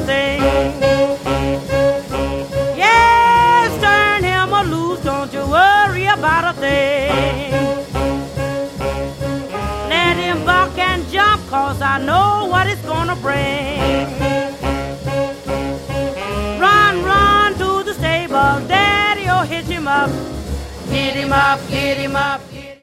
thing. Yes, turn him or loose, don't you worry about a thing. Let him buck and jump, 'cause I know what it's gonna bring. Run, run to the stable, Daddy'll hitch him up. Get him up, get him up.